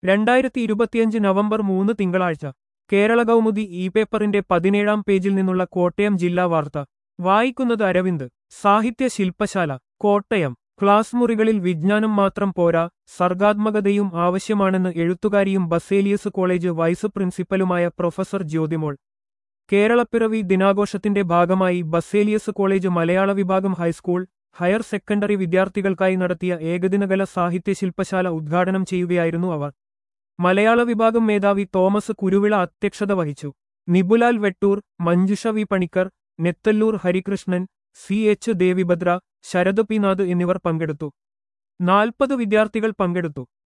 2025 November 3 തിങ്കളാഴ്ച കേരള കൗമുദി പേപ്പറിന്റെ 17-ാം പേജിൽ നിന്നുള്ള കോട്ടയം ജില്ലാ വാർത്ത വായിക്കുന്നത് അരവിന്ദ്. സാഹിത്യ ശില്പശാല കോട്ടയം. ക്ലാസ് മുറികളിൽ വിജ്ഞാനം മാത്രം പോരാ, സർഗാത്മകതയും ആവശ്യമാണെന്ന് എഴുത്തുകാരിയും ബസേലിയസ് കോളേജ് വൈസ് പ്രിൻസിപ്പലുമായ പ്രൊഫസർ ജ്യോതിമോൾ. കേരളപ്പിറവി ദിനാഘോഷത്തിന്റെ ഭാഗമായി ബസേലിയസ് കോളേജ് മലയാള വിഭാഗം ഹൈസ്കൂൾ, ഹയർ സെക്കൻഡറി വിദ്യാർത്ഥികൾക്കായി നടത്തിയ ഏകദിനകല സാഹിത്യ ശില്പശാല ഉദ്ഘാടനം ചെയ്യുകയായിരുന്നു അവർ. മലയാള വിഭാഗം മേധാവി തോമസ് കുരുവിള അധ്യക്ഷത വഹിച്ചു. Nibulal Vettoor, Manjusha V Panicker, Nethalloor Harikrishnan, CH Devibhadra, Sarath P Nath എന്നിവർ പങ്കെടുത്തു. 40 വിദ്യാർത്ഥികൾ പങ്കെടുത്തു.